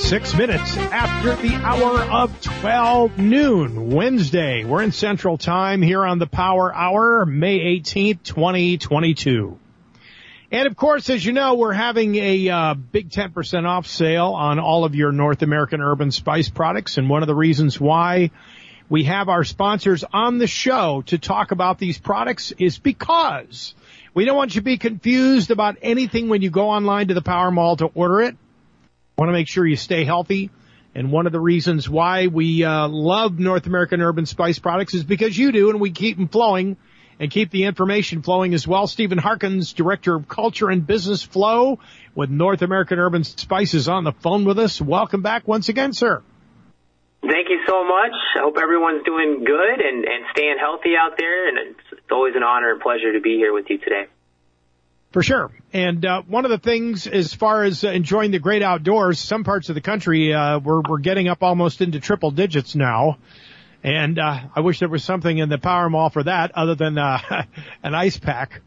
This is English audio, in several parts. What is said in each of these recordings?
6 minutes after the hour of 12 noon, Wednesday. We're in Central Time here on the Power Hour, May 18th, 2022. And, of course, as you know, we're having a big 10% off sale on all of your North American Urban Spice products. And one of the reasons why we have our sponsors on the show to talk about these products is because we don't want you to be confused about anything when you go online to the Power Mall to order it. Want to make sure you stay healthy. And one of the reasons why we love North American Urban Spice products is because you do, and we keep them flowing and keep the information flowing as well. Stephen Harkins, Director of Culture and Business Flow with North American Urban Spices, on the phone with us. Welcome back once again, sir. Thank you so much. I hope everyone's doing good and staying healthy out there. And it's always an honor and pleasure to be here with you today. For sure. And one of the things as far as enjoying the great outdoors, some parts of the country, we're getting up almost into triple digits now. And I wish there was something in the Power Mall for that other than an ice pack.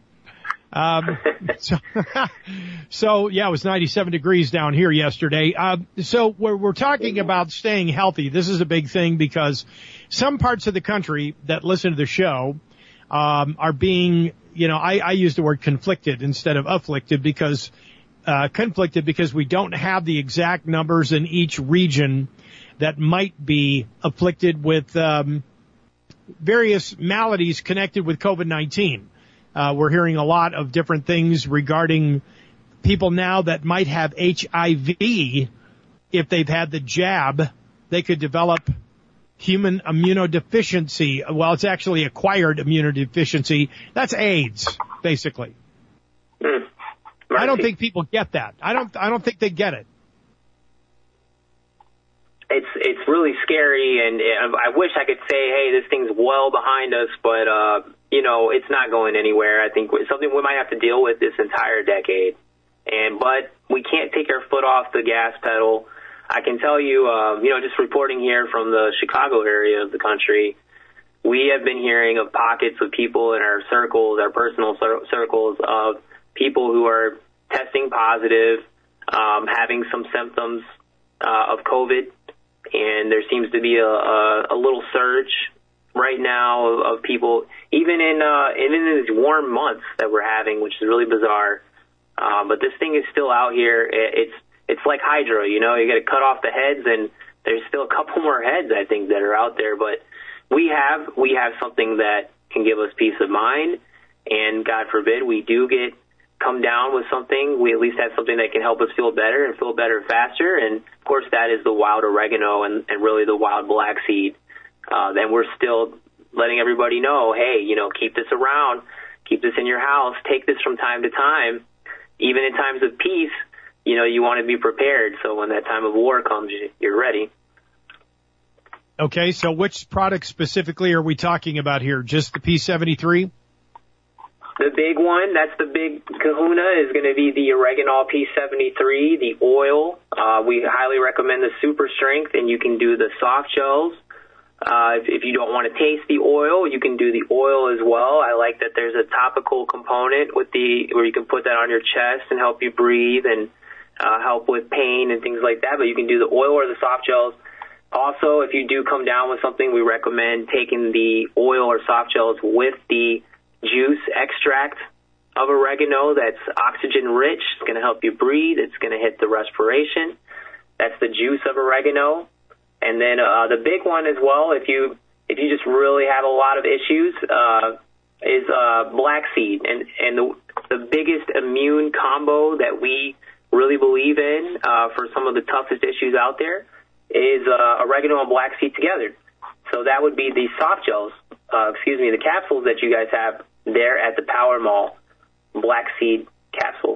So, yeah, it was 97 degrees down here yesterday. So we're talking about staying healthy. This is a big thing because some parts of the country that listen to the show are being, I use the word conflicted instead of afflicted because conflicted because we don't have the exact numbers in each region that might be afflicted with various maladies connected with COVID-19. We're hearing a lot of different things regarding people now that might have HIV. If they've had the jab, they could develop human immunodeficiency. Well, it's actually acquired immunodeficiency. That's AIDS, basically. I don't think people get that. I don't think they get it. It's really scary, and I wish I could say, hey, this thing's well behind us, but it's not going anywhere. I think it's something we might have to deal with this entire decade. But we can't take our foot off the gas pedal. I can tell you, just reporting here from the Chicago area of the country, we have been hearing of pockets of people in our circles, our personal circles, of people who are testing positive, having some symptoms of COVID, and there seems to be a little surge right now of people, even in these warm months that we're having, which is really bizarre. But this thing is still out here. It's like Hydra, you got to cut off the heads, and there's still a couple more heads, I think, that are out there. But we have something that can give us peace of mind, and God forbid we do come down with something, we at least have something that can help us feel better and feel better faster. And of course, that is the wild oregano and really the wild black seed. Then we're still letting everybody know, hey, keep this around, keep this in your house, take this from time to time. Even in times of peace, you want to be prepared. So when that time of war comes, you're ready. Okay, so which product specifically are we talking about here? Just the P73? The big one, that's the big kahuna, is going to be the Oreganol P73, the oil. We highly recommend the super strength, and you can do the soft gels. If you don't want to taste the oil, you can do the oil as well. I like that there's a topical component where you can put that on your chest and help you breathe and help with pain and things like that. But you can do the oil or the soft gels. Also, if you do come down with something, we recommend taking the oil or soft gels with the juice extract of oregano that's oxygen rich. It's going to help you breathe. It's going to hit the respiration. That's the juice of oregano. And then the big one as well, if you just really have a lot of issues, is black seed. And the biggest immune combo that we really believe in for some of the toughest issues out there is oregano and black seed together. So that would be the soft gels, the capsules that you guys have there at the Power Mall, black seed capsules.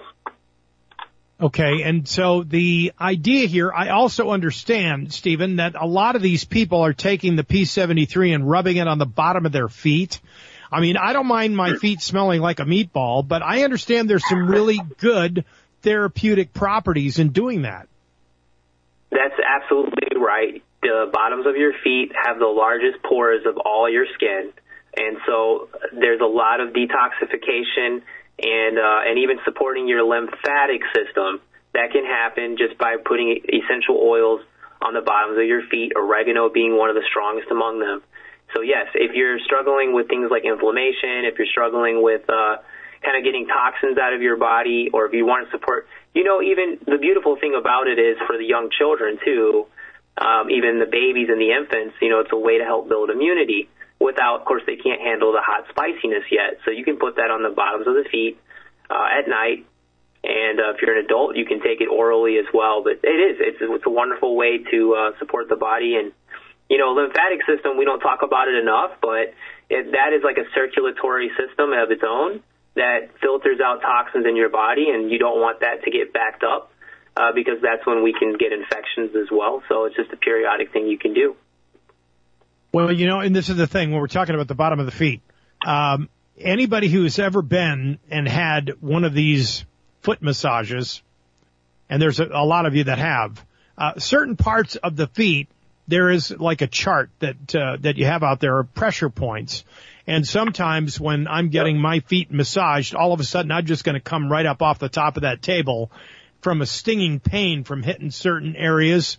Okay, and so the idea here, I also understand, Stephen, that a lot of these people are taking the P73 and rubbing it on the bottom of their feet. I mean, I don't mind my feet smelling like a meatball, but I understand there's some really good therapeutic properties in doing that. That's absolutely right. The bottoms of your feet have the largest pores of all your skin, and so there's a lot of detoxification and even supporting your lymphatic system that can happen just by putting essential oils on the bottoms of your feet, oregano being one of the strongest among them. So yes, if you're struggling with things like inflammation, if you're struggling with kind of getting toxins out of your body, or if you want to support, even the beautiful thing about it is for the young children too, even the babies and the infants, it's a way to help build immunity without, of course, they can't handle the hot spiciness yet. So you can put that on the bottoms of the feet at night. And if you're an adult, you can take it orally as well. But it's a wonderful way to support the body. And, lymphatic system, we don't talk about it enough, but that is like a circulatory system of its own that filters out toxins in your body, and you don't want that to get backed up because that's when we can get infections as well. So it's just a periodic thing you can do. Well, and this is the thing when we're talking about the bottom of the feet. Anybody who's ever been and had one of these foot massages, and there's a lot of you that have, certain parts of the feet, there is like a chart that you have out there of pressure points. And sometimes when I'm getting my feet massaged, all of a sudden I'm just going to come right up off the top of that table from a stinging pain from hitting certain areas.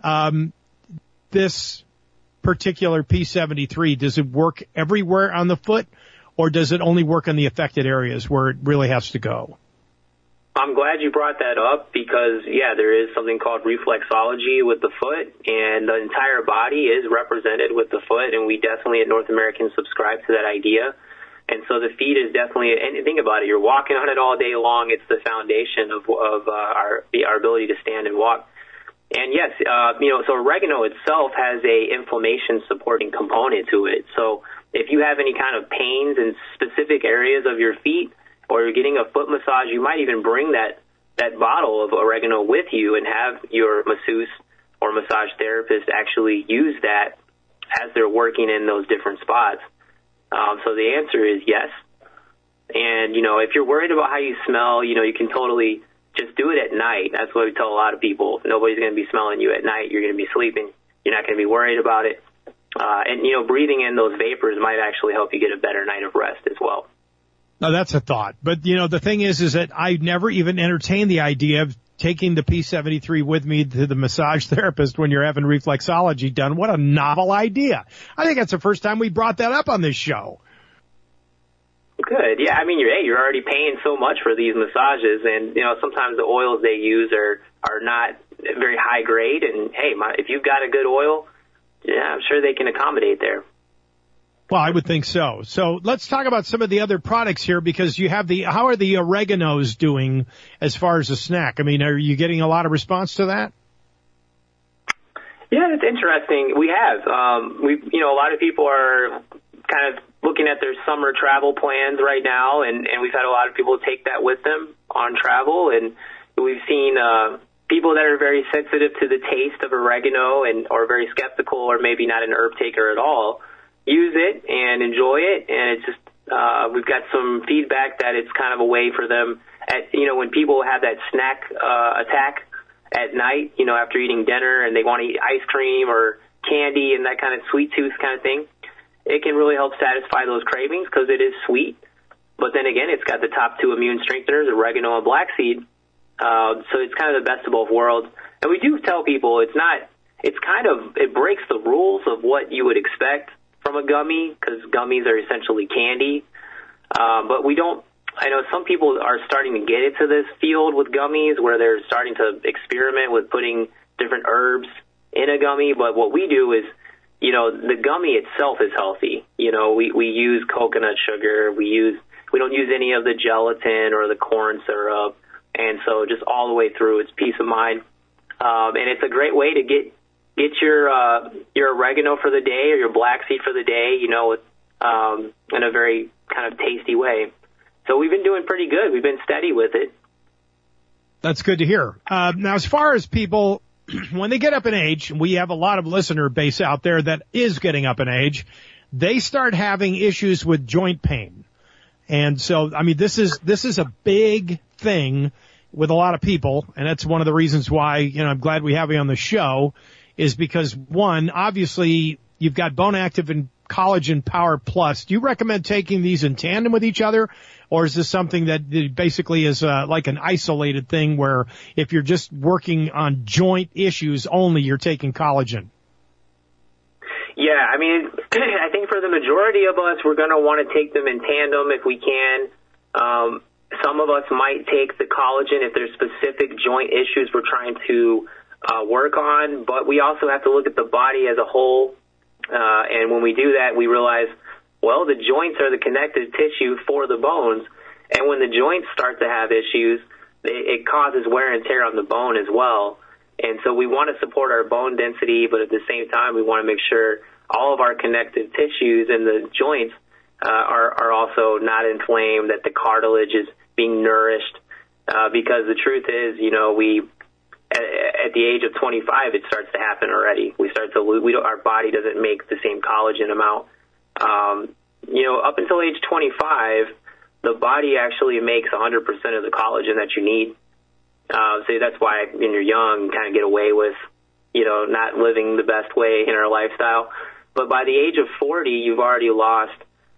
This particular P73, does it work everywhere on the foot, or does it only work on the affected areas where it really has to go? I'm glad you brought that up because, there is something called reflexology with the foot, and the entire body is represented with the foot, and we definitely at North American subscribe to that idea. And so the feet is definitely, and think about it, you're walking on it all day long. It's the foundation of our ability to stand and walk. And yes, so oregano itself has a inflammation supporting component to it. So if you have any kind of pains in specific areas of your feet, or you're getting a foot massage, you might even bring that bottle of oregano with you and have your masseuse or massage therapist actually use that as they're working in those different spots. So the answer is yes. And, if you're worried about how you smell, you can totally just do it at night. That's what we tell a lot of people. Nobody's going to be smelling you at night. You're going to be sleeping. You're not going to be worried about it. And breathing in those vapors might actually help you get a better night of rest as well. Now, that's a thought. But, the thing is that I never even entertained the idea of taking the P73 with me to the massage therapist when you're having reflexology done. What a novel idea. I think that's the first time we brought that up on this show. Good. Yeah, you're already paying so much for these massages, and, sometimes the oils they use are not very high grade. And, hey, if you've got a good oil, I'm sure they can accommodate there. Well, I would think so. So let's talk about some of the other products here, because you have how are the oreganos doing as far as a snack? Are you getting a lot of response to that? Yeah, it's interesting. We have. A lot of people are kind of looking at their summer travel plans right now, and we've had a lot of people take that with them on travel, and we've seen people that are very sensitive to the taste of oregano or very skeptical or maybe not an herb taker at all use it and enjoy it. And it's just, we've got some feedback that it's kind of a way for them when people have that snack, attack at night, after eating dinner and they want to eat ice cream or candy and that kind of sweet tooth kind of thing, it can really help satisfy those cravings because it is sweet. But then again, it's got the top two immune strengtheners, oregano and black seed. So it's kind of the best of both worlds. And we do tell people it breaks the rules of what you would expect from a gummy, because gummies are essentially candy. But I know some people are starting to get into this field with gummies where they're starting to experiment with putting different herbs in a gummy. But what we do is, the gummy itself is healthy. We use coconut sugar. We don't use any of the gelatin or the corn syrup. And so just all the way through, it's peace of mind. And it's a great way to get your oregano for the day or your black seed for the day, in a very kind of tasty way. So we've been doing pretty good. We've been steady with it. That's good to hear. Now, as far as people, when they get up in age, we have a lot of listener base out there that is getting up in age, they start having issues with joint pain. And so, this is a big thing with a lot of people, and that's one of the reasons why, I'm glad we have you on the show, is because, one, obviously, you've got bone active Collagen Power Plus. Do you recommend taking these in tandem with each other, or is this something that basically is like an isolated thing where if you're just working on joint issues only, you're taking collagen? Yeah, I mean, I think for the majority of us, we're going to want to take them in tandem if we can. Some of us might take the collagen if there's specific joint issues we're trying to work on, but we also have to look at the body as a whole. And when we do that, we realize, well, the joints are the connective tissue for the bones. And when the joints start to have issues, it causes wear and tear on the bone as well. And so we want to support our bone density, but at the same time, we want to make sure all of our connective tissues and the joints are also not inflamed, that the cartilage is being nourished. Because the truth is, you know, at the age of 25, it starts to happen already. We start to lose. Our body doesn't make the same collagen amount. You know, up until age 25, the body actually makes 100% of the collagen that you need. So that's why when you're young, you kind of get away with, you know, not living the best way in our lifestyle. But by the age of 40, you've already lost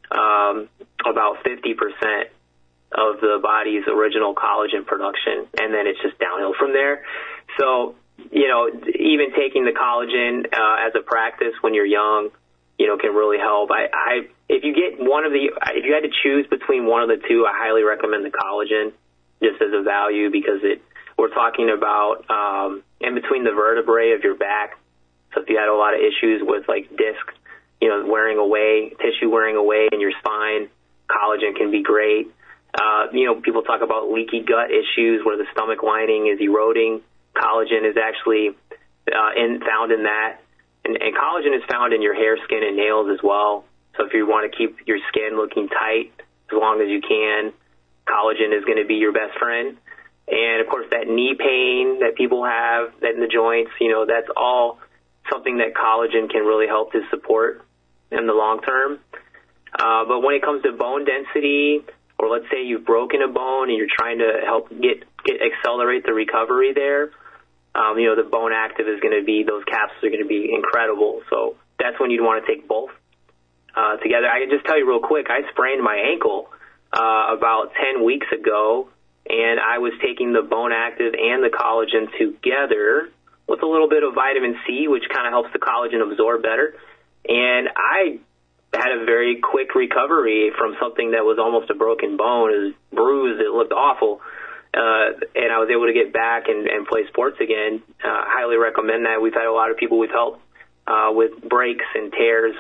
about 50% of the body's original collagen production, and then it's just downhill from there. So, you know, even taking the collagen as a practice when you're young, you know, can really help. If you had to choose between one of the two, I highly recommend the collagen just as a value, because we're talking about in between the vertebrae of your back. So if you had a lot of issues with like discs, you know, tissue wearing away in your spine, collagen can be great. You know, people talk about leaky gut issues where the stomach lining is eroding. Collagen is actually found in that. And collagen is found in your hair, skin, and nails as well. So if you want to keep your skin looking tight as long as you can, collagen is going to be your best friend. And, of course, that knee pain that people have that in the joints, you know, that's all something that collagen can really help to support in the long term. But when it comes to bone density, or let's say you've broken a bone and you're trying to help accelerate the recovery there, you know, the Bone Active is going to be, those capsules are going to be incredible. So that's when you'd want to take both together. I can just tell you real quick, I sprained my ankle about 10 weeks ago, and I was taking the Bone Active and the collagen together with a little bit of vitamin C, which kind of helps the collagen absorb better. And I had a very quick recovery from something that was almost a broken bone. It was bruised. It looked awful. And I was able to get back and play sports again. Highly recommend that. We've had a lot of people we've helped with breaks and tears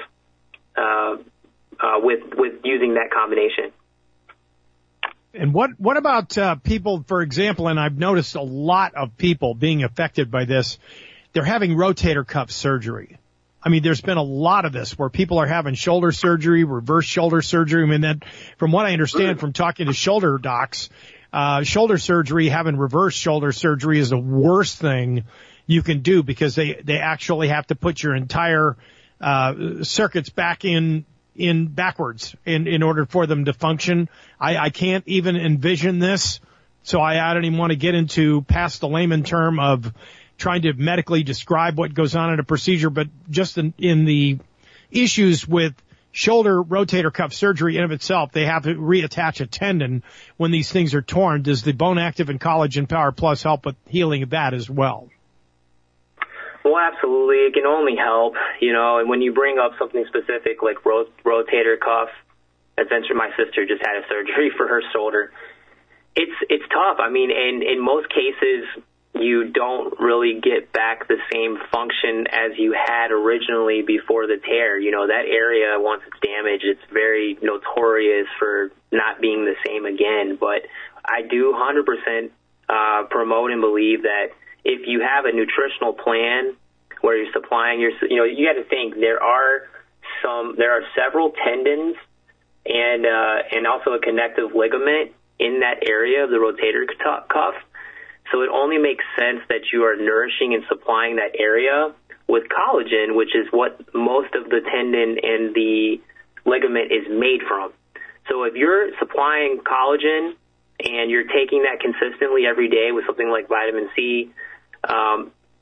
with using that combination. And what about people, for example, and I've noticed a lot of people being affected by this, they're having rotator cuff surgery. I mean, there's been a lot of this where people are having shoulder surgery, reverse shoulder surgery. I mean, that, from what I understand from talking to shoulder docs, shoulder surgery, having reverse shoulder surgery is the worst thing you can do, because they actually have to put your entire circuits back in backwards in order for them to function. I can't even envision this, so I don't even want to get into past the layman term of trying to medically describe what goes on in a procedure, but just in the issues with shoulder rotator cuff surgery in of itself, they have to reattach a tendon when these things are torn. Does the Bone Active and Collagen Power Plus help with healing of that as well? Well, absolutely. It can only help, you know, and when you bring up something specific like rotator cuff, essentially my sister just had a surgery for her shoulder. It's tough. I mean, in most cases, you don't really get back the same function as you had originally before the tear. You know, that area, once it's damaged, it's very notorious for not being the same again. But I do 100% promote and believe that if you have a nutritional plan where you're supplying you got to think there are several tendons and also a connective ligament in that area of the rotator cuff. So it only makes sense that you are nourishing and supplying that area with collagen, which is what most of the tendon and the ligament is made from. So if you're supplying collagen and you're taking that consistently every day with something like vitamin C,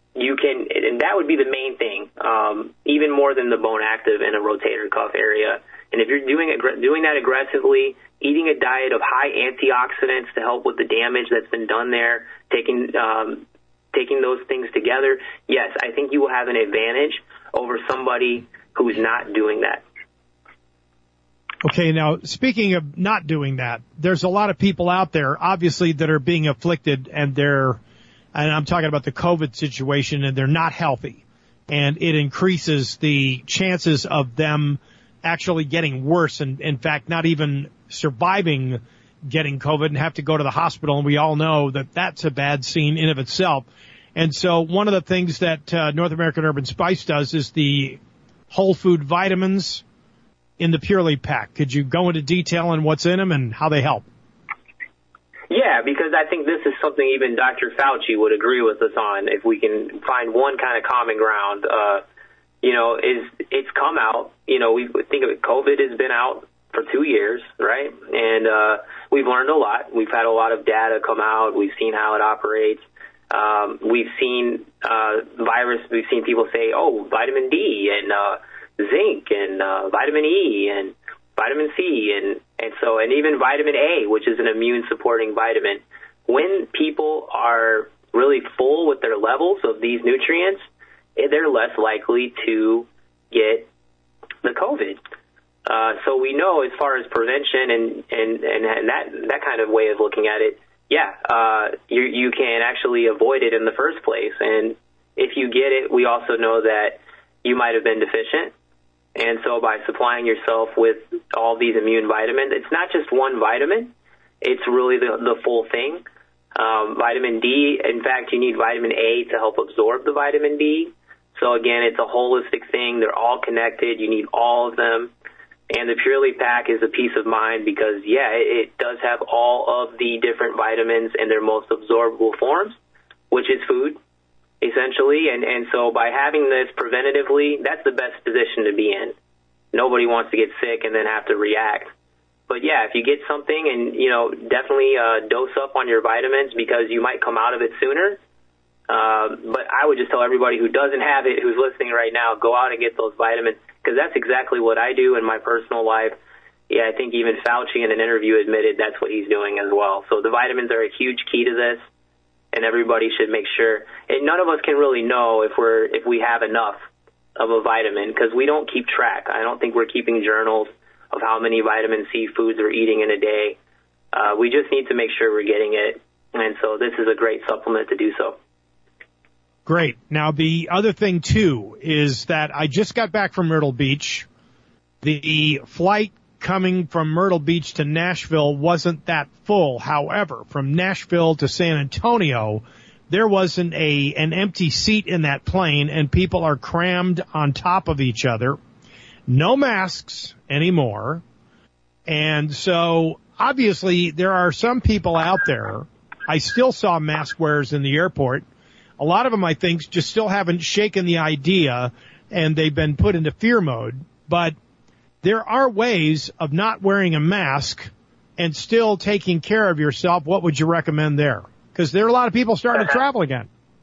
you can, and that would be the main thing, even more than the bone active in a rotator cuff area. And if you're doing that aggressively, eating a diet of high antioxidants to help with the damage that's been done there, taking those things together, yes, I think you will have an advantage over somebody who's not doing that. Okay, now, speaking of not doing that, there's a lot of people out there, obviously, that are being afflicted, and I'm talking about the COVID situation, and they're not healthy. And it increases the chances of them actually getting worse, and in fact, not even surviving getting COVID and have to go to the hospital. And we all know that that's a bad scene in of itself. And so one of the things that North American Herb & Spice does is the whole food vitamins in the Purely Pack. Could you go into detail on what's in them and how they help? Yeah, because I think this is something even Dr. Fauci would agree with us on, if we can find one kind of common ground. It's come out, we think of it, COVID has been out for 2 years, right? And we've learned a lot. We've had a lot of data come out. We've seen how it operates. We've seen we've seen people say, vitamin D and zinc and vitamin E and vitamin C and even vitamin A, which is an immune supporting vitamin. When people are really full with their levels of these nutrients, they're less likely to get the COVID. So we know, as far as prevention and that kind of way of looking at it, you can actually avoid it in the first place. And if you get it, we also know that you might have been deficient. And so by supplying yourself with all these immune vitamins, it's not just one vitamin. It's really the full thing. Vitamin D, in fact, you need vitamin A to help absorb the vitamin D. So again, it's a holistic thing. They're all connected. You need all of them. And the Purely Pack is a peace of mind because, it does have all of the different vitamins in their most absorbable forms, which is food, essentially. And so by having this preventatively, that's the best position to be in. Nobody wants to get sick and then have to react. But, if you get something and, definitely dose up on your vitamins because you might come out of it sooner. But I would just tell everybody who doesn't have it, who's listening right now, go out and get those vitamins, because that's exactly what I do in my personal life. I think even Fauci in an interview admitted that's what he's doing as well. So the vitamins are a huge key to this, and everybody should make sure. And none of us can really know if we have enough of a vitamin, because we don't keep track. I don't think we're keeping journals of how many vitamin C foods we're eating in a day. We just need to make sure we're getting it, and so this is a great supplement to do so. Great. Now, the other thing, too, is that I just got back from Myrtle Beach. The flight coming from Myrtle Beach to Nashville wasn't that full. However, from Nashville to San Antonio, there wasn't an empty seat in that plane, and people are crammed on top of each other. No masks anymore. And so, obviously, there are some people out there. I still saw mask wearers in the airport. A lot of them, I think, just still haven't shaken the idea, and they've been put into fear mode. But there are ways of not wearing a mask and still taking care of yourself. What would you recommend there? Because there are a lot of people starting to travel again.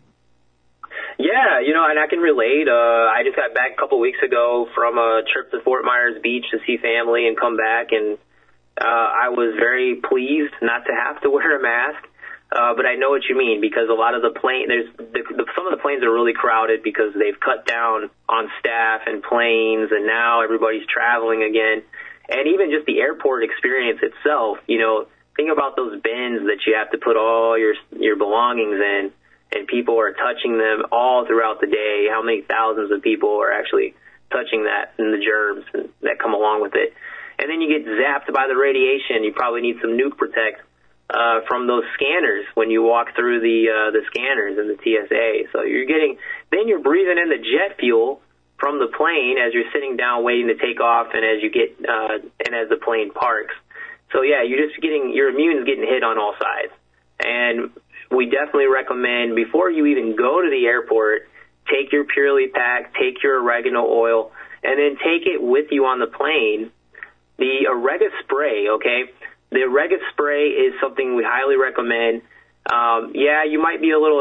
Yeah, and I can relate. I just got back a couple weeks ago from a trip to Fort Myers Beach to see family and come back, and I was very pleased not to have to wear a mask. But I know what you mean, because a lot of the some of the planes are really crowded because they've cut down on staff and planes, and now everybody's traveling again. And even just the airport experience itself, think about those bins that you have to put all your belongings in, and people are touching them all throughout the day. How many thousands of people are actually touching that, and the germs that come along with it. And then you get zapped by the radiation. You probably need some Nuke Protect from those scanners when you walk through the scanners in the TSA. So you're breathing in the jet fuel from the plane as you're sitting down waiting to take off, and as you get and as the plane parks. So you're just your immune is getting hit on all sides. And we definitely recommend, before you even go to the airport, take your Purely Pack, take your oregano oil, and then take it with you on the plane. The Orega spray, okay? The Orega spray is something we highly recommend. You might be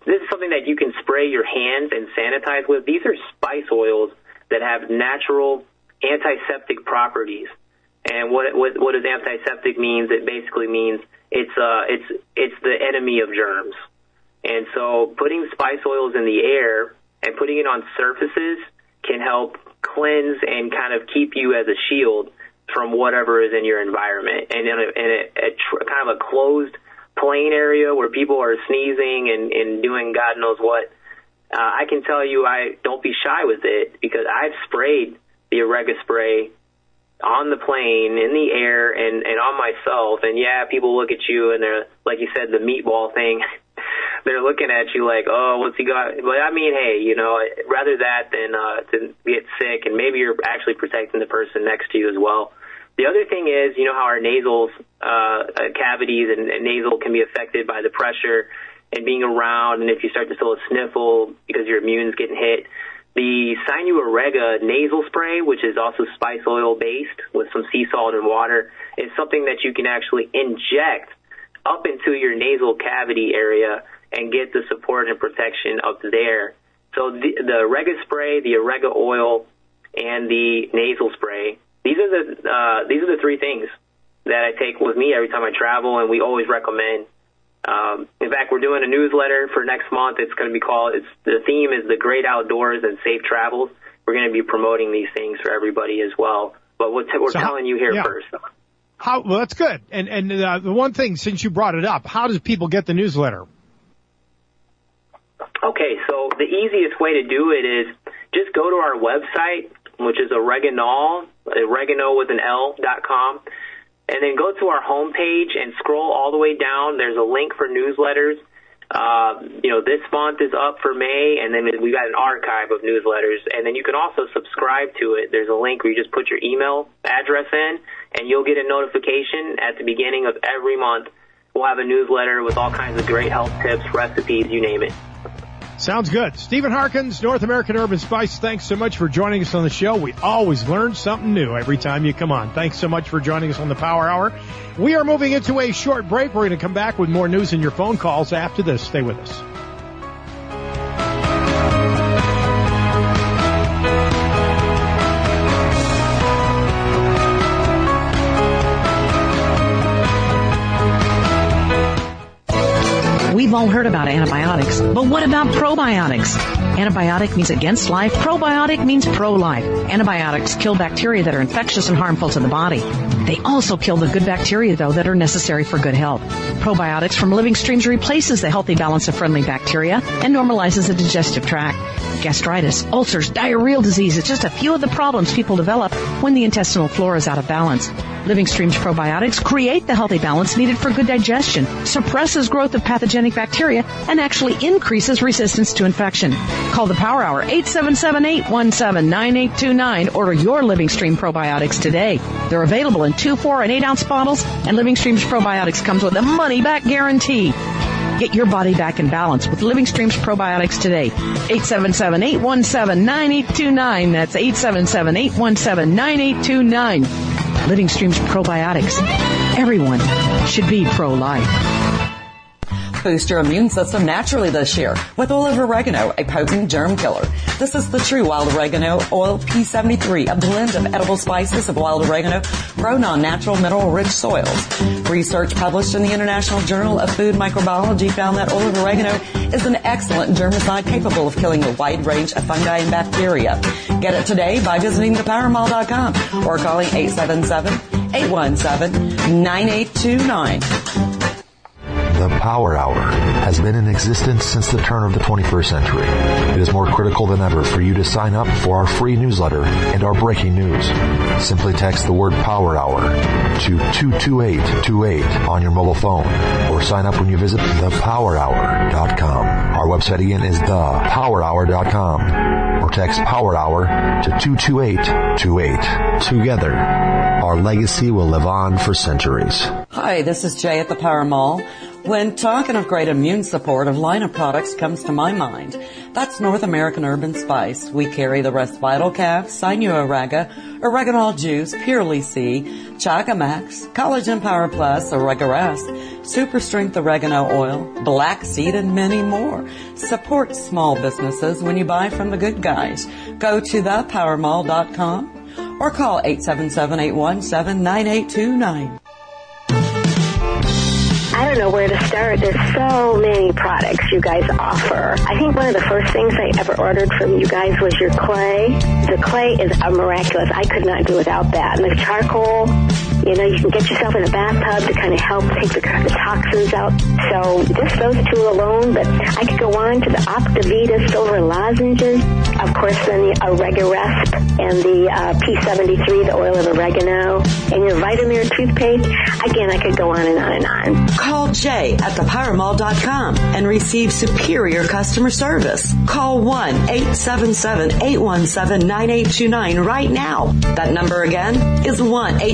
this is something that you can spray your hands and sanitize with. These are spice oils that have natural antiseptic properties. And what does antiseptic means? It basically means it's the enemy of germs. And so putting spice oils in the air and putting it on surfaces can help cleanse and kind of keep you as a shield from whatever is in your environment. And in a kind of a closed, plain area where people are sneezing and doing God knows what, I can tell you, don't be shy with it, because I've sprayed the Orega spray on the plane, in the air, and on myself. And yeah, people look at you and they're, like you said, the meatball thing. They're looking at you like, oh, what's he got? But I mean, hey, rather that than to get sick, and maybe you're actually protecting the person next to you as well. The other thing is, how our nasal cavities and nasal can be affected by the pressure and being around, and if you start to feel a sniffle because your immune's getting hit, the Sinu Orega nasal spray, which is also spice oil based with some sea salt and water, is something that you can actually inject up into your nasal cavity area and get the support and protection up there. So the Orega spray, the Orega oil, and the nasal spray, these are the three things that I take with me every time I travel, and we always recommend. In fact, we're doing a newsletter for next month. It's going to be the theme is the great outdoors and safe travels. We're going to be promoting these things for everybody as well. But we're telling you here first. Well, that's good. And the one thing, since you brought it up, how does people get the newsletter? Okay, so the easiest way to do it is just go to our website, which is oregano with an L.com. And then go to our homepage and scroll all the way down. There's a link for newsletters. This month is up for May, and then we got an archive of newsletters. And then you can also subscribe to it. There's a link where you just put your email address in, and you'll get a notification at the beginning of every month. We'll have a newsletter with all kinds of great health tips, recipes, you name it. Sounds good. Stephen Harkins, North American Herb & Spice, thanks so much for joining us on the show. We always learn something new every time you come on. Thanks so much for joining us on the Power Hour. We are moving into a short break. We're going to come back with more news and your phone calls after this. Stay with us. We've all heard about antibiotics, but what about probiotics? Antibiotic means against life. Probiotic means pro-life. Antibiotics kill bacteria that are infectious and harmful to the body. They also kill the good bacteria, though, that are necessary for good health. Probiotics from Living Streams replaces the healthy balance of friendly bacteria and normalizes the digestive tract. Gastritis, ulcers, diarrheal disease, it's just a few of the problems people develop when the intestinal flora is out of balance. Living Streams probiotics create the healthy balance needed for good digestion, suppresses growth of pathogenic bacteria, and actually increases resistance to infection. Call the Power Hour, 877-817-9829. Order your Living Stream probiotics today. They're available in 2, 4, and 8-ounce bottles, and Living Streams probiotics comes with a money-back guarantee. Get your body back in balance with Living Streams probiotics today. 877-817-9829. That's 877-817-9829. Living Streams probiotics. Everyone should be pro-life. Boost your immune system naturally this year with olive oregano, a potent germ killer. This is the true wild oregano oil P73, a blend of edible spices of wild oregano grown on natural mineral-rich soils. Research published in the International Journal of Food Microbiology found that olive oregano is an excellent germicide capable of killing a wide range of fungi and bacteria. Get it today by visiting thepowermall.com or calling 877-817-9829. The Power Hour has been in existence since the turn of the 21st century. It is more critical than ever for you to sign up for our free newsletter and our breaking news. Simply text the word Power Hour to 22828 on your mobile phone or sign up when you visit thepowerhour.com. Our website again is thepowerhour.com or text Power Hour to 22828. Together, our our legacy will live on for centuries. Hi, this is Jay at the Power Mall. When talking of great immune support, a line of products comes to my mind. That's North American Urban Spice. We carry the Rest Vital Calf, Sinuoraga, Oreganol Juice, Purely C, Chaga Max, Collagen Power Plus, Oregarest, Super Strength Oregano Oil, Black Seed, and many more. Support small businesses when you buy from the good guys. Go to thepowermall.com or call 877-817-9829. I don't know where to start. There's so many products you guys offer. I think one of the first things I ever ordered from you guys was your clay. The clay is miraculous. I could not do without that. And the charcoal, you know, you can get yourself in a bathtub to kind of help take the toxins out. So just those two alone, but I could go on to the Optavita silver lozenges. Of course, then the Oregarest and the P73, the oil of oregano, and your Vitamir toothpaste. Again, I could go on and on and on. Call Jay at thepowermall.com and receive superior customer service. Call 1-877-817-9829 right now. That number again is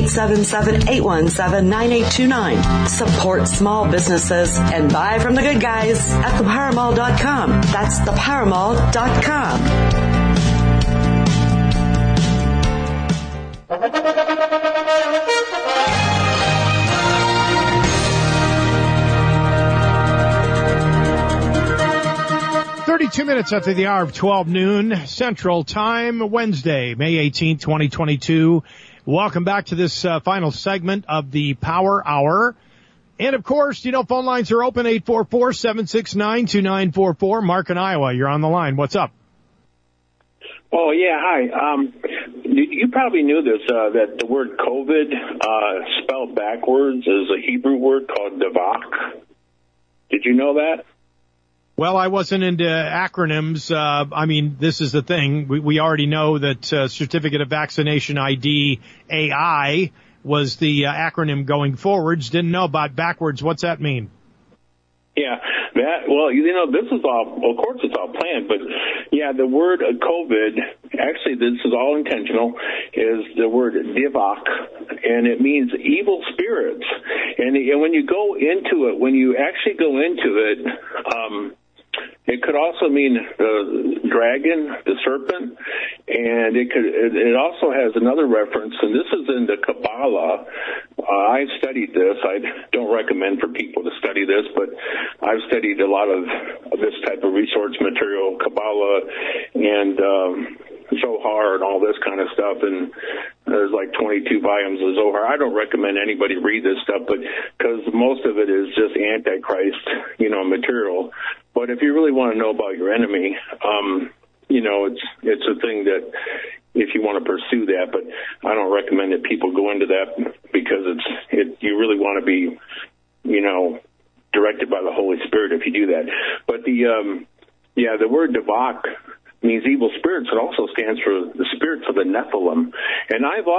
1-877-817-9829. Support small businesses and buy from the good guys at thepowermall.com. That's thepowermall.com. 32 minutes after the hour of 12 noon Central Time, Wednesday, May 18th, 2022. Welcome back to this final segment of the Power Hour. And, of course, you know, phone lines are open, 844-769-2944. Mark in Iowa, you're on the line. What's up? Oh, yeah, hi. You probably knew this, that the word COVID spelled backwards is a Hebrew word called Davak. Did you know that? Well, I wasn't into acronyms. I mean, this is the thing. We already know that Certificate of Vaccination ID, AI, was the acronym going forwards. Didn't know about backwards. What's that mean? Yeah, well, you know, this is all, of course it's all planned, but yeah, the word COVID, actually this is all intentional, is the word divak, and it means evil spirits. And when you go into it, when you actually go into it, it could also mean the dragon, the serpent, and it also has another reference, and this is in the Kabbalah. I've studied this. I don't recommend for people to study this, but I've studied a lot of this type of resource material, Kabbalah, and Zohar and all this kind of stuff, and there's like 22 volumes of Zohar. I don't recommend anybody read this stuff, but because most of it is just Antichrist, you know, material. But if you really want to know about your enemy, you know, it's a thing that if you want to pursue that, but I don't recommend that people go into that because you really want to be, you know, directed by the Holy Spirit if you do that. But the word Davak means evil spirits. It also stands for the spirits of the Nephilim. And I've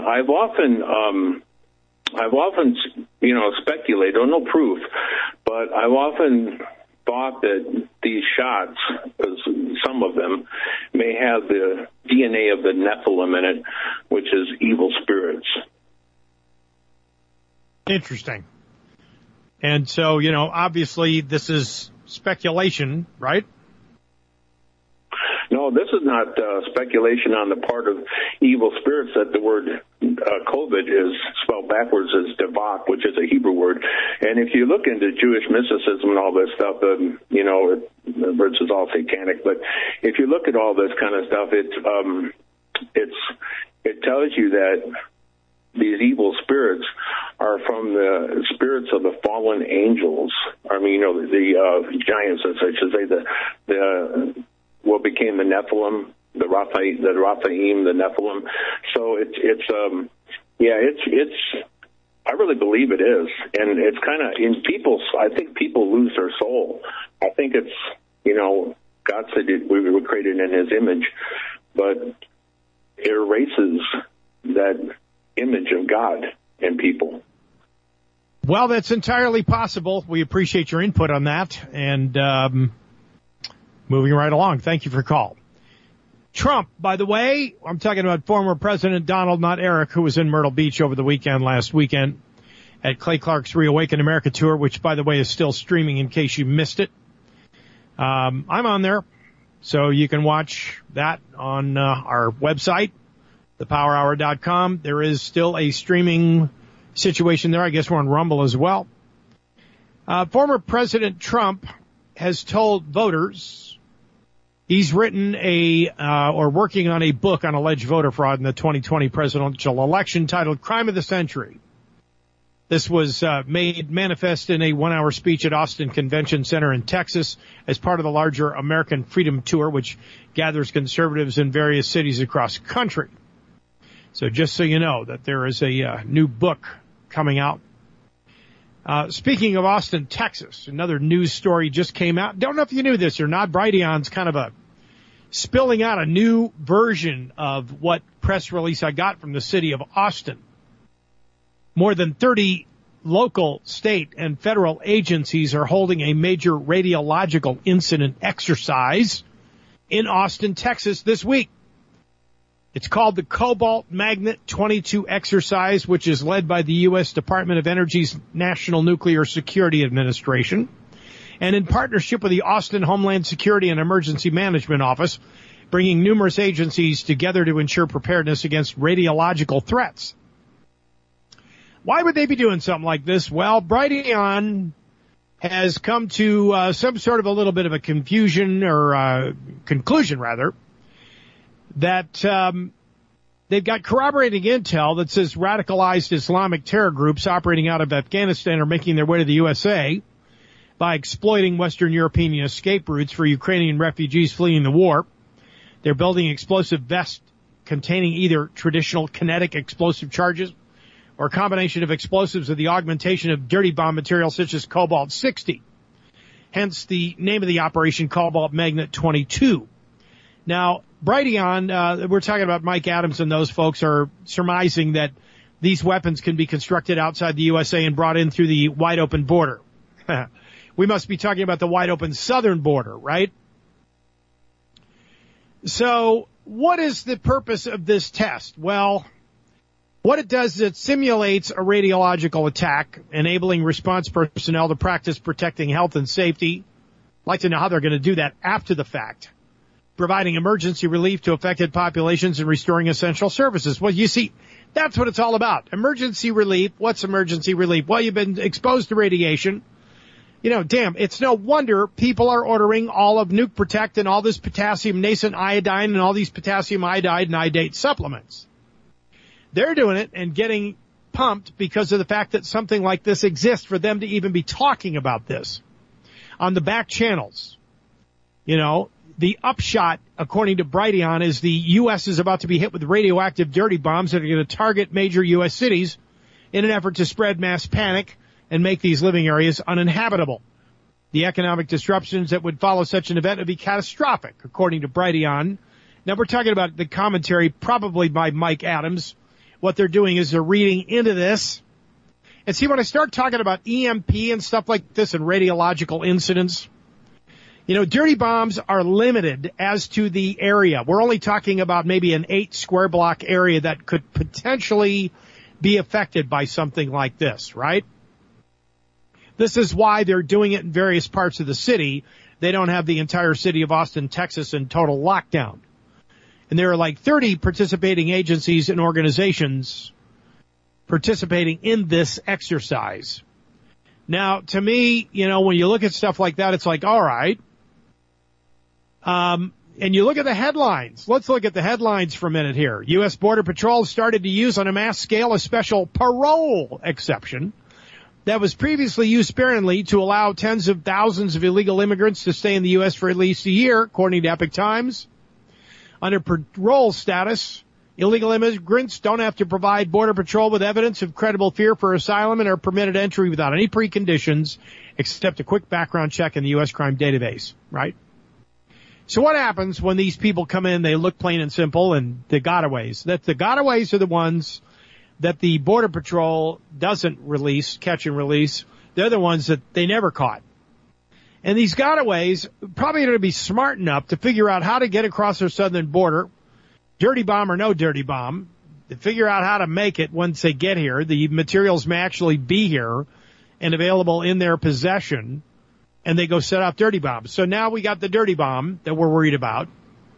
often, you know, speculated, no proof, but I've often thought that these shots, some of them, may have the DNA of the Nephilim in it, which is evil spirits. Interesting. And so, you know, obviously this is speculation, right? No, this is not speculation on the part of evil spirits that the word COVID is spelled backwards as Davak, which is a Hebrew word. And if you look into Jewish mysticism and all this stuff, you know, this is all satanic. But if you look at all this kind of stuff, it tells you that these evil spirits are from the spirits of the fallen angels. I mean, you know, the giants, as I should say, the what became the Nephilim, the Raphaim, the Nephilim. So it's I really believe it is, and it's kind of in people's. I think people lose their soul. I think it's, you know, God said we were created in His image, but it erases that image of God in people. Well, that's entirely possible. We appreciate your input on that, and moving right along. Thank you for your call. Trump, by the way, I'm talking about former President Donald, not Eric, who was in Myrtle Beach over the last weekend at Clay Clark's Reawaken America tour, which, by the way, is still streaming in case you missed it. I'm on there, so you can watch that on our website, thepowerhour.com. There is still a streaming situation there. I guess we're on Rumble as well. Former President Trump has told voters he's written or working on a book on alleged voter fraud in the 2020 presidential election titled Crime of the Century. This was made manifest in a 1-hour speech at Austin Convention Center in Texas as part of the larger American Freedom Tour, which gathers conservatives in various cities across the country. So just so you know that there is a new book coming out. Speaking of Austin, Texas, another news story just came out. Don't know if you knew this or not. Brighteon's kind of spilling out a new version of what press release I got from the city of Austin. More than 30 local, state, and federal agencies are holding a major radiological incident exercise in Austin, Texas this week. It's called the Cobalt Magnet 22 exercise, which is led by the U.S. Department of Energy's National Nuclear Security Administration, and in partnership with the Austin Homeland Security and Emergency Management Office, bringing numerous agencies together to ensure preparedness against radiological threats. Why would they be doing something like this? Well, Brighteon has come to some sort of a little bit of a conclusion, that they've got corroborating intel that says radicalized Islamic terror groups operating out of Afghanistan are making their way to the USA by exploiting Western European escape routes for Ukrainian refugees fleeing the war. They're building explosive vests containing either traditional kinetic explosive charges or a combination of explosives with the augmentation of dirty bomb material such as Cobalt-60. Hence the name of the operation, Cobalt Magnet 22. Now, Brighteon, we're talking about Mike Adams and those folks are surmising that these weapons can be constructed outside the USA and brought in through the wide open border. We must be talking about the wide open southern border, right? So what is the purpose of this test? Well, what it does is it simulates a radiological attack, enabling response personnel to practice protecting health and safety. I'd like to know how they're going to do that after the fact. Providing emergency relief to affected populations and restoring essential services. Well, you see, that's what it's all about. Emergency relief. What's emergency relief? Well, you've been exposed to radiation. You know, damn, it's no wonder people are ordering all of Nuke Protect and all this potassium nascent iodine and all these potassium iodide and iodate supplements. They're doing it and getting pumped because of the fact that something like this exists for them to even be talking about this on the back channels. You know, the upshot, according to Brighteon, is the U.S. is about to be hit with radioactive dirty bombs that are going to target major U.S. cities in an effort to spread mass panic and make these living areas uninhabitable. The economic disruptions that would follow such an event would be catastrophic, according to Brighteon. Now, we're talking about the commentary probably by Mike Adams. What they're doing is they're reading into this. And see, when I start talking about EMP and stuff like this and radiological incidents, you know, dirty bombs are limited as to the area. We're only talking about maybe an 8 square block area that could potentially be affected by something like this, right? This is why they're doing it in various parts of the city. They don't have the entire city of Austin, Texas in total lockdown. And there are like 30 participating agencies and organizations participating in this exercise. Now, to me, you know, when you look at stuff like that, it's like, all right. And you look at the headlines. Let's look at the headlines for a minute here. U.S. Border Patrol started to use on a mass scale a special parole exception that was previously used sparingly to allow tens of thousands of illegal immigrants to stay in the U.S. for at least a year, according to Epoch Times. Under parole status, illegal immigrants don't have to provide Border Patrol with evidence of credible fear for asylum and are permitted entry without any preconditions except a quick background check in the U.S. crime database, right? So what happens when these people come in, they look plain and simple, and the gotaways? That the gotaways are the ones that the Border Patrol doesn't release, catch and release. They're the ones that they never caught. And these gotaways probably going to be smart enough to figure out how to get across their southern border dirty bomb or no dirty bomb, to figure out how to make it once they get here. The materials may actually be here and available in their possession, and they go set off dirty bombs. So now we got the dirty bomb that we're worried about.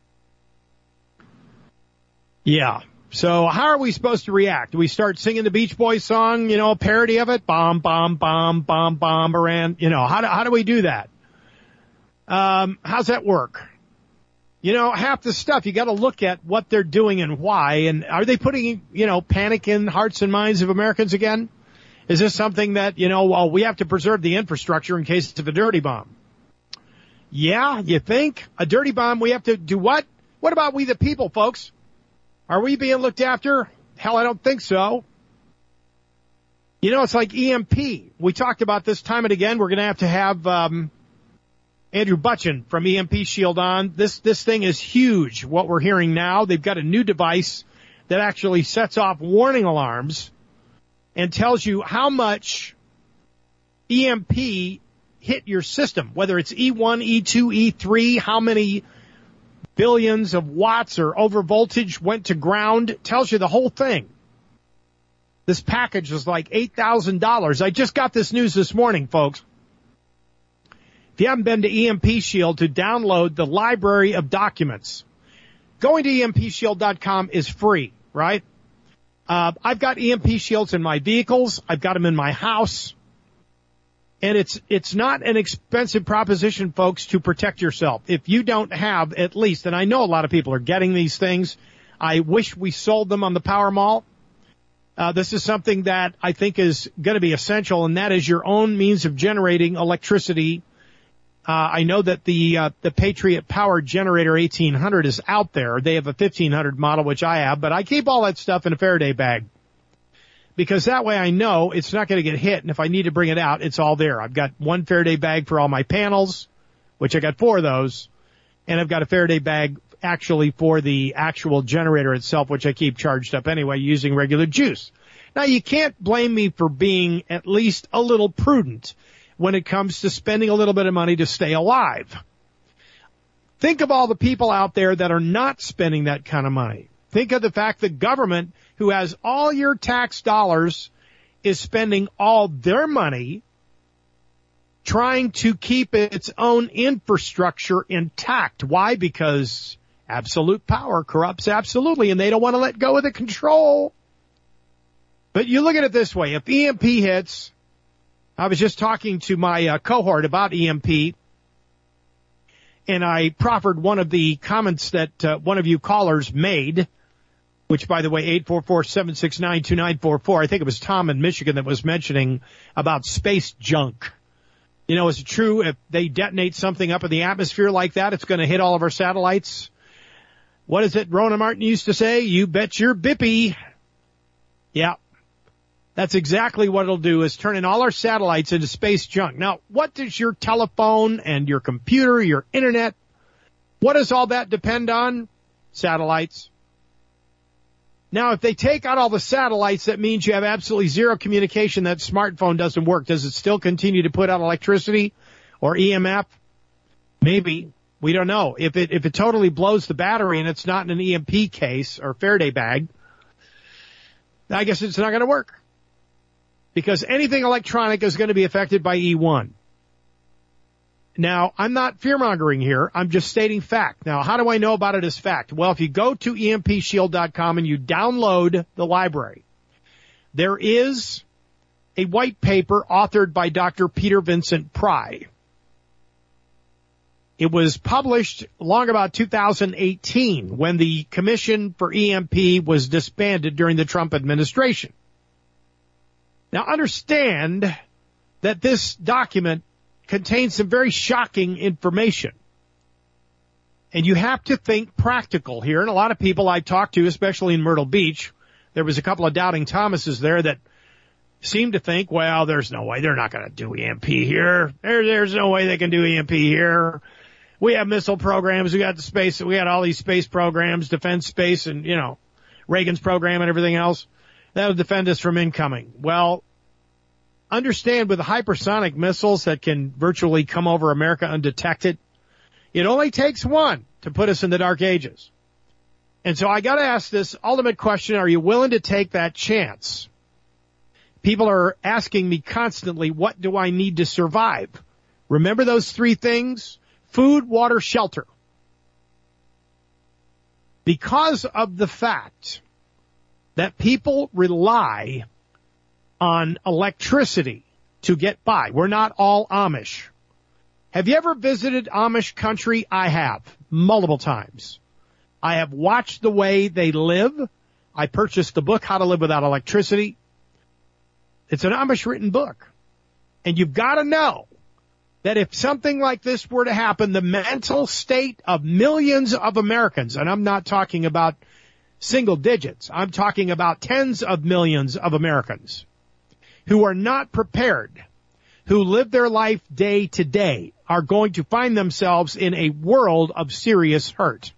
Yeah. So how are we supposed to react? Do we start singing the Beach Boys song, a parody of it? Bomb, bomb, bomb, bomb, bomb, Iran. How do we do that? How's that work? Half the stuff, you got to look at what they're doing and why. And are they putting, panic in hearts and minds of Americans again? Is this something that, we have to preserve the infrastructure in case of a dirty bomb? Yeah, you think? A dirty bomb, we have to do what? What about we the people, folks? Are we being looked after? Hell, I don't think so. It's like EMP. We talked about this time and again. We're going to have Andrew Butchin from EMP Shield on. This thing is huge, what we're hearing now. They've got a new device that actually sets off warning alarms and tells you how much EMP hit your system, whether it's E1, E2, E3, how many billions of watts or over voltage went to ground. Tells you the whole thing. This package is like $8,000. I just got this news this morning, folks. If you haven't been to EMP Shield to download the library of documents, going to EMPShield.com is free, right? I've got EMP Shields in my vehicles. I've got them in my house. And it's not an expensive proposition, folks, to protect yourself. If you don't have at least, and I know a lot of people are getting these things. I wish we sold them on the Power Mall. This is something that I think is going to be essential, and that is your own means of generating electricity. I know that the Patriot Power Generator 1800 is out there. They have a 1500 model, which I have, but I keep all that stuff in a Faraday bag. Because that way I know it's not going to get hit, and if I need to bring it out, it's all there. I've got one Faraday bag for all my panels, which I got 4 of those, and I've got a Faraday bag actually for the actual generator itself, which I keep charged up anyway using regular juice. Now, you can't blame me for being at least a little prudent when it comes to spending a little bit of money to stay alive. Think of all the people out there that are not spending that kind of money. Think of the fact the government, who has all your tax dollars, is spending all their money trying to keep its own infrastructure intact. Why? Because absolute power corrupts absolutely, and they don't want to let go of the control. But you look at it this way. If EMP hits, I was just talking to my cohort about EMP, and I proffered one of the comments that one of you callers made, which, by the way, 844-769-2944. I think it was Tom in Michigan that was mentioning about space junk. Is it true if they detonate something up in the atmosphere like that, it's going to hit all of our satellites? What is it Rona Martin used to say? You bet your bippy. Yeah. That's exactly what it'll do, is turn in all our satellites into space junk. Now, what does your telephone and your computer, your internet, what does all that depend on? Satellites. Now, if they take out all the satellites, that means you have absolutely zero communication. That smartphone doesn't work. Does it still continue to put out electricity or EMF? Maybe. We don't know. If it totally blows the battery and it's not in an EMP case or Faraday bag, I guess it's not going to work. Because anything electronic is going to be affected by E1. Now, I'm not fear-mongering here. I'm just stating fact. Now, how do I know about it as fact? Well, if you go to EMPShield.com and you download the library, there is a white paper authored by Dr. Peter Vincent Pry. It was published long about 2018 when the Commission for EMP was disbanded during the Trump administration. Now, understand that this document contains some very shocking information. And you have to think practical here. And a lot of people I talked to, especially in Myrtle Beach, there was a couple of doubting Thomases there that seemed to think, well, there's no way they're not going to do EMP here. There's no way they can do EMP here. We have missile programs. We got the space. We got all these space programs, defense space, and, Reagan's program and everything else. That would defend us from incoming. Well, understand with the hypersonic missiles that can virtually come over America undetected, it only takes one to put us in the dark ages. And so I got to ask this ultimate question, are you willing to take that chance? People are asking me constantly, what do I need to survive? Remember those three things? Food, water, shelter. Because of the fact that people rely on electricity to get by. We're not all Amish. Have you ever visited Amish country? I have, multiple times. I have watched the way they live. I purchased the book, How to Live Without Electricity. It's an Amish written book. And you've got to know that if something like this were to happen, the mental state of millions of Americans, and I'm not talking about single digits, I'm talking about tens of millions of Americans who are not prepared, who live their life day to day, are going to find themselves in a world of serious hurt.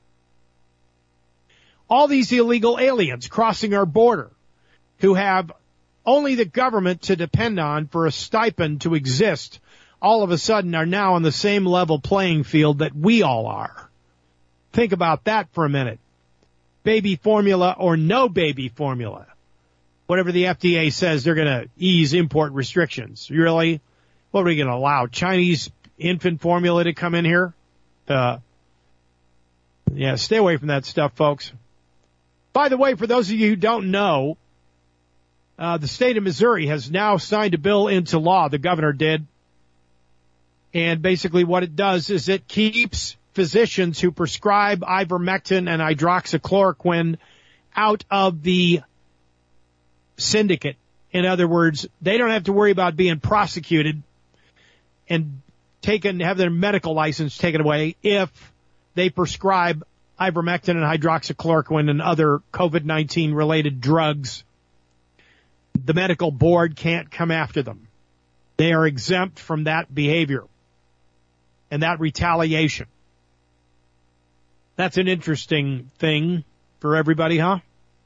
All these illegal aliens crossing our border who have only the government to depend on for a stipend to exist, all of a sudden are now on the same level playing field that we all are. Think about that for a minute. Baby formula or no baby formula. Whatever the FDA says, they're going to ease import restrictions. Really? What are we going to allow? Chinese infant formula to come in here? Yeah, stay away from that stuff, folks. By the way, for those of you who don't know, the state of Missouri has now signed a bill into law. The governor did. And basically what it does is it keeps physicians who prescribe ivermectin and hydroxychloroquine out of the syndicate. In other words, they don't have to worry about being prosecuted and have their medical license taken away if they prescribe ivermectin and hydroxychloroquine and other COVID-19 related drugs. The medical board can't come after them. They are exempt from that behavior and that retaliation. That's an interesting thing for everybody, huh?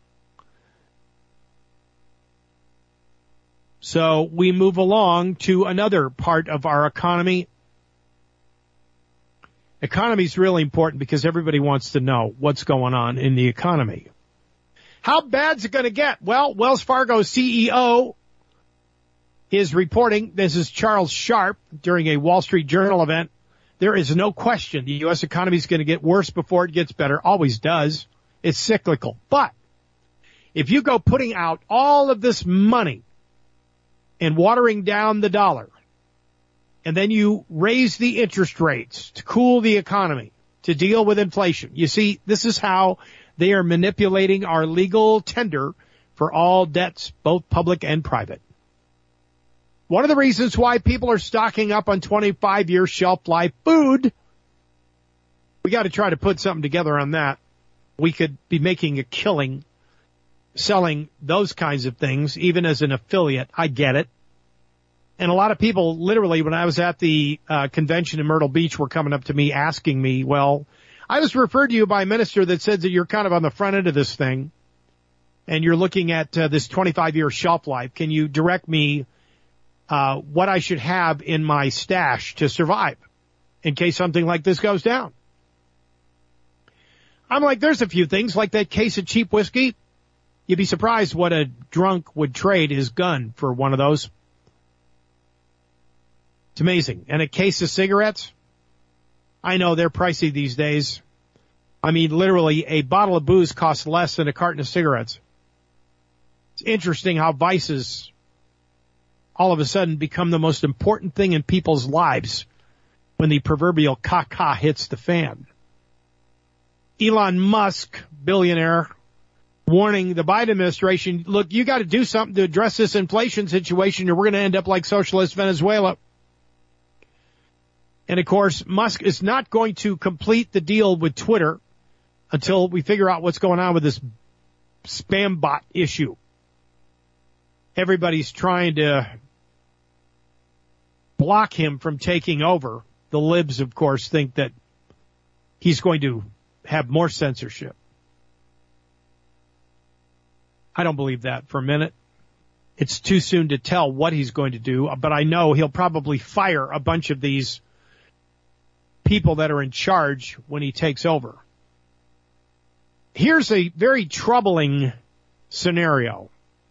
So we move along to another part of our economy. Economy is really important because everybody wants to know what's going on in the economy. How bad's it going to get? Well, Wells Fargo CEO is reporting, this is Charles Sharp during a Wall Street Journal event, there is no question the U.S. economy is going to get worse before it gets better. Always does. It's cyclical. But if you go putting out all of this money and watering down the dollar, and then you raise the interest rates to cool the economy, to deal with inflation. You see, this is how they are manipulating our legal tender for all debts, both public and private. One of the reasons why people are stocking up on 25-year shelf life food, we got to try to put something together on that. We could be making a killing selling those kinds of things, even as an affiliate. I get it. And a lot of people, literally, when I was at the convention in Myrtle Beach, were coming up to me asking me, well, I was referred to you by a minister that said that you're kind of on the front end of this thing, and you're looking at this 25-year shelf life. Can you direct me what I should have in my stash to survive in case something like this goes down? I'm like, there's a few things, like that case of cheap whiskey. You'd be surprised what a drunk would trade his gun for one of those. It's amazing. And a case of cigarettes? I know they're pricey these days. I mean, literally, a bottle of booze costs less than a carton of cigarettes. It's interesting how vices all of a sudden become the most important thing in people's lives when the proverbial caca hits the fan. Elon Musk, billionaire, warning the Biden administration, look, you got to do something to address this inflation situation or we're going to end up like socialist Venezuela. And, of course, Musk is not going to complete the deal with Twitter until we figure out what's going on with this spam bot issue. Everybody's trying to block him from taking over. The libs, of course, think that he's going to have more censorship. I don't believe that for a minute. It's too soon to tell what he's going to do, but I know he'll probably fire a bunch of these people that are in charge when he takes over. Here's a very troubling scenario.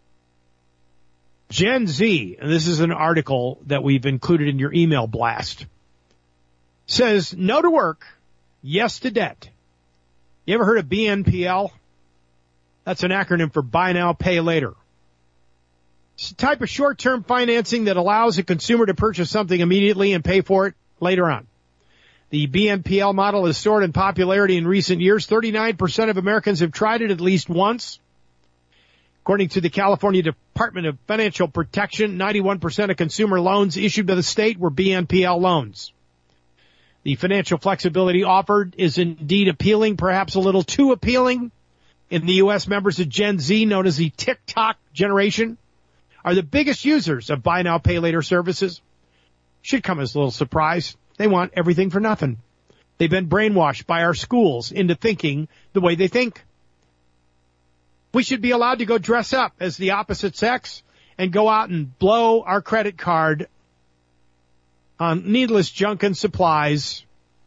Gen Z, and this is an article that we've included in your email blast, says no to work, yes to debt. You ever heard of BNPL? That's an acronym for Buy Now, Pay Later. It's a type of short-term financing that allows a consumer to purchase something immediately and pay for it later on. The BNPL model has soared in popularity in recent years. 39% of Americans have tried it at least once. According to the California Department of Financial Protection, 91% of consumer loans issued by the state were BNPL loans. The financial flexibility offered is indeed appealing, perhaps a little too appealing. In the U.S., members of Gen Z, known as the TikTok generation, are the biggest users of Buy Now, Pay Later services. Should come as a little surprise. They want everything for nothing. They've been brainwashed by our schools into thinking the way they think. We should be allowed to go dress up as the opposite sex and go out and blow our credit card on needless junk and supplies.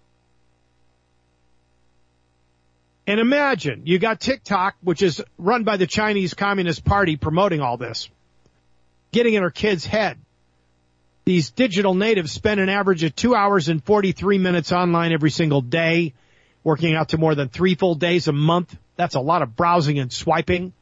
And imagine, you got TikTok, which is run by the Chinese Communist Party, promoting all this, getting in our kids' head. These digital natives spend an average of 2 hours and 43 minutes online every single day, working out to more than 3 full days a month. That's a lot of browsing and swiping.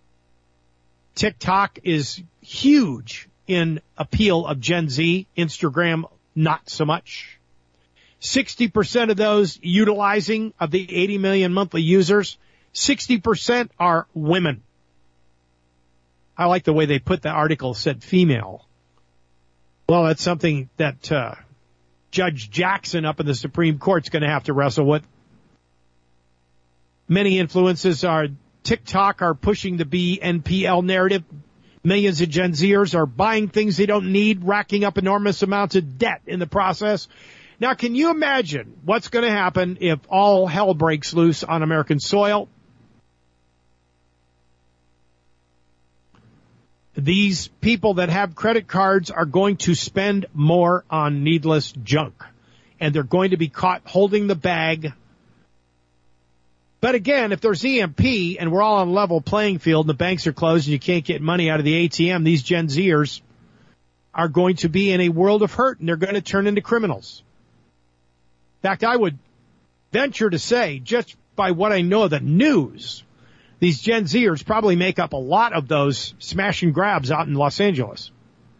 TikTok is huge in appeal of Gen Z. Instagram, not so much. 60% of those utilizing of the 80 million monthly users, 60% are women. I like the way they put the article, said female. Well, that's something that Judge Jackson up in the Supreme Court's going to have to wrestle with. Many influences are TikTok are pushing the BNPL narrative. Millions of Gen Zers are buying things they don't need, racking up enormous amounts of debt in the process. Now, can you imagine what's going to happen if all hell breaks loose on American soil? These people that have credit cards are going to spend more on needless junk, and they're going to be caught holding the bag. But again, if there's EMP and we're all on a level playing field and the banks are closed and you can't get money out of the ATM, these Gen Zers are going to be in a world of hurt, and they're going to turn into criminals. In fact, I would venture to say, just by what I know of the news, these Gen Zers probably make up a lot of those smash and grabs out in Los Angeles.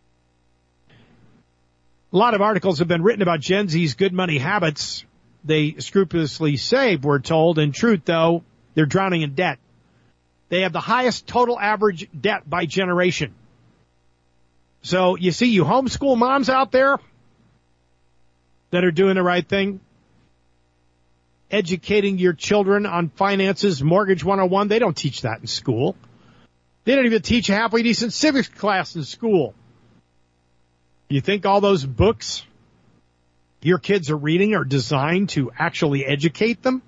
A lot of articles have been written about Gen Z's good money habits. They scrupulously save, we're told. In truth, though, they're drowning in debt. They have the highest total average debt by generation. So, you see, you homeschool moms out there that are doing the right thing, educating your children on finances, Mortgage 101, they don't teach that in school. They don't even teach a halfway decent civics class in school. You think all those books your kids are reading are designed to actually educate them?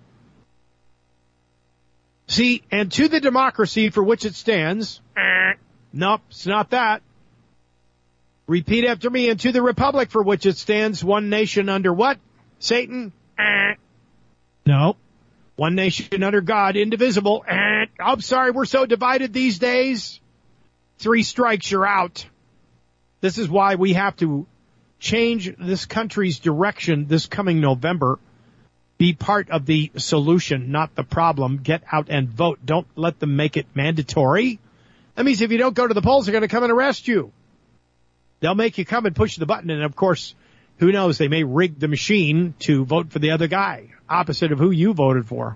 See, and to the democracy for which it stands, nope, it's not that. Repeat after me, and to the republic for which it stands, one nation under what? Satan? No. One nation under God, indivisible. I'm sorry, we're so divided these days. 3 strikes, you're out. This is why we have to change this country's direction this coming November. Be part of the solution, not the problem. Get out and vote. Don't let them make it mandatory. That means if you don't go to the polls, they're going to come and arrest you. They'll make you come and push the button, and of course, who knows, they may rig the machine to vote for the other guy, opposite of who you voted for.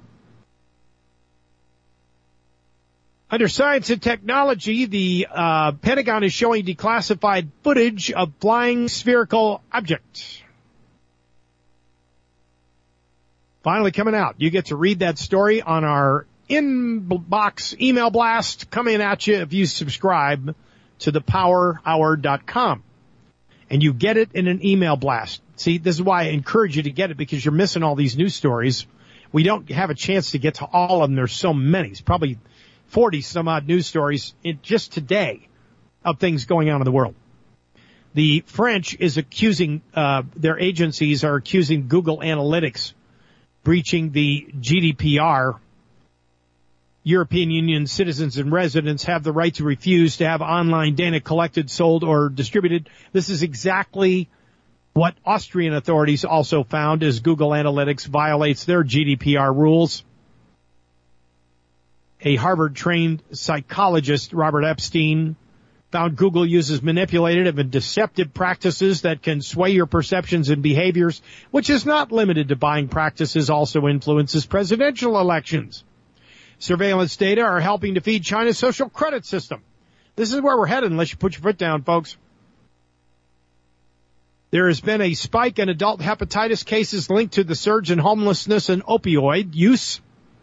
Under science and technology, the Pentagon is showing declassified footage of flying spherical objects. Finally coming out. You get to read that story on our inbox email blast coming at you if you subscribe to thepowerhour.com. And you get it in an email blast. See, this is why I encourage you to get it, because you're missing all these news stories. We don't have a chance to get to all of them. There's so many. It's probably 40 some odd news stories just today of things going on in the world. The French is accusing, their agencies are accusing Google Analytics breaching the GDPR European Union citizens and residents have the right to refuse to have online data collected, sold, or distributed. This is exactly what Austrian authorities also found as Google Analytics violates their GDPR rules. A Harvard-trained psychologist, Robert Epstein, found Google uses manipulative and deceptive practices that can sway your perceptions and behaviors, which is not limited to buying practices, also influences presidential elections. Surveillance data are helping to feed China's social credit system. This is where we're headed unless you put your foot down, folks. There has been a spike in adult hepatitis cases linked to the surge in homelessness and opioid use.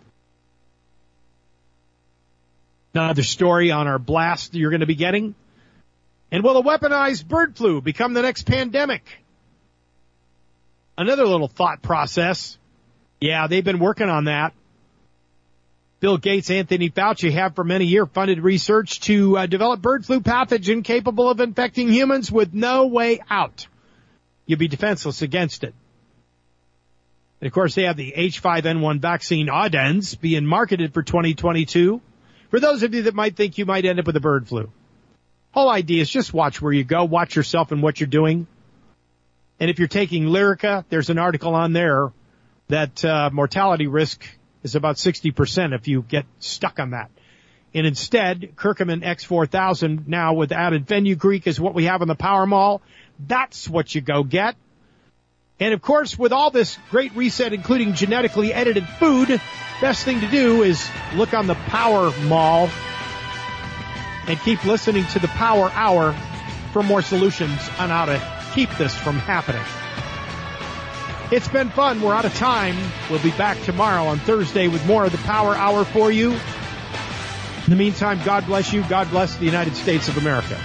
Another story on our blast you're going to be getting. And will a weaponized bird flu become the next pandemic? Another little thought process. Yeah, they've been working on that. Bill Gates, Anthony Fauci have for many years funded research to develop bird flu pathogen capable of infecting humans with no way out. You'd be defenseless against it. And of course, they have the H5N1 vaccine Audens being marketed for 2022. For those of you that might think you might end up with a bird flu. Whole idea is just watch where you go, watch yourself and what you're doing. And if you're taking Lyrica, there's an article on there that mortality risk is about 60% if you get stuck on that. And instead, Curcumin X4000 now with added fenugreek is what we have in the Powermall. That's what you go get. And of course, with all this great reset, including genetically edited food, best thing to do is look on the Power Mall and keep listening to the Power Hour for more solutions on how to keep this from happening. It's been fun. We're out of time. We'll be back tomorrow on Thursday with more of the Power Hour for you. In the meantime, God bless you. God bless the United States of America.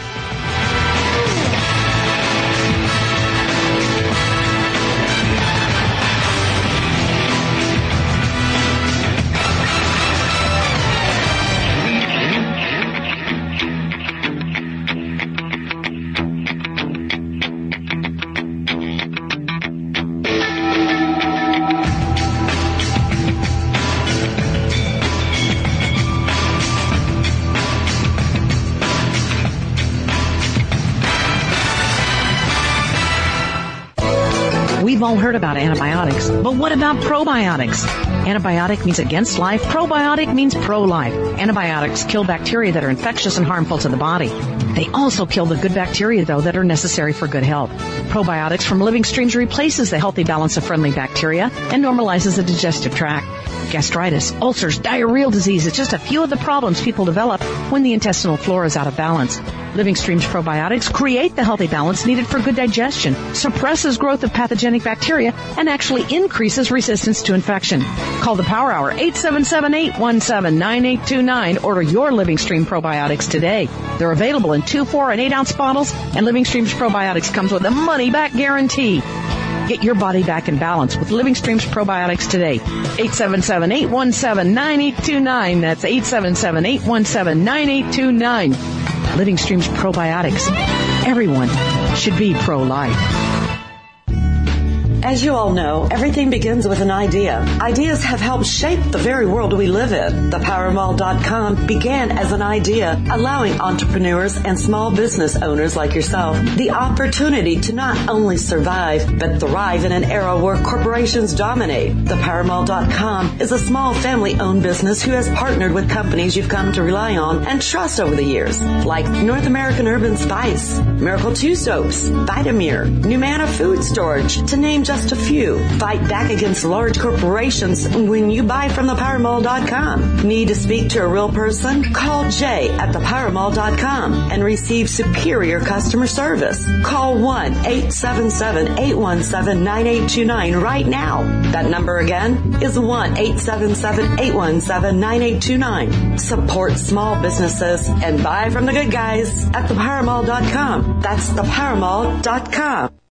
We've all heard about antibiotics, but what about probiotics? Antibiotic means against life. Probiotic means pro-life. Antibiotics kill bacteria that are infectious and harmful to the body. They also kill the good bacteria, though, that are necessary for good health. Probiotics from Living Streams replaces the healthy balance of friendly bacteria and normalizes the digestive tract. Gastritis, ulcers, diarrheal disease is just a few of the problems people develop when the intestinal flora is out of balance. Living Streams probiotics create the healthy balance needed for good digestion, suppresses growth of pathogenic bacteria, and actually increases resistance to infection. Call the Power Hour, 877-817-9829. Order your Living Stream probiotics today. They're available in 2, 4, and 8-ounce bottles, and Living Streams probiotics comes with a money-back guarantee. Get your body back in balance with Living Streams probiotics today. 877-817-9829. That's 877-817-9829. Living Streams probiotics. Everyone should be pro-life. As you all know, everything begins with an idea. Ideas have helped shape the very world we live in. ThePowerMall.com began as an idea, allowing entrepreneurs and small business owners like yourself the opportunity to not only survive, but thrive in an era where corporations dominate. ThePowerMall.com is a small family-owned business who has partnered with companies you've come to rely on and trust over the years, like North American Urban Spice, Miracle 2 Soaps, Vitamir, Numana Food Storage, to name just a few. Fight back against large corporations when you buy from ThePowerMall.com. Need to speak to a real person? Call Jay at ThePowerMall.com and receive superior customer service. Call 1-877-817-9829 right now. That number again is 1-877-817-9829. Support small businesses and buy from the good guys at ThePowerMall.com. That's ThePowerMall.com.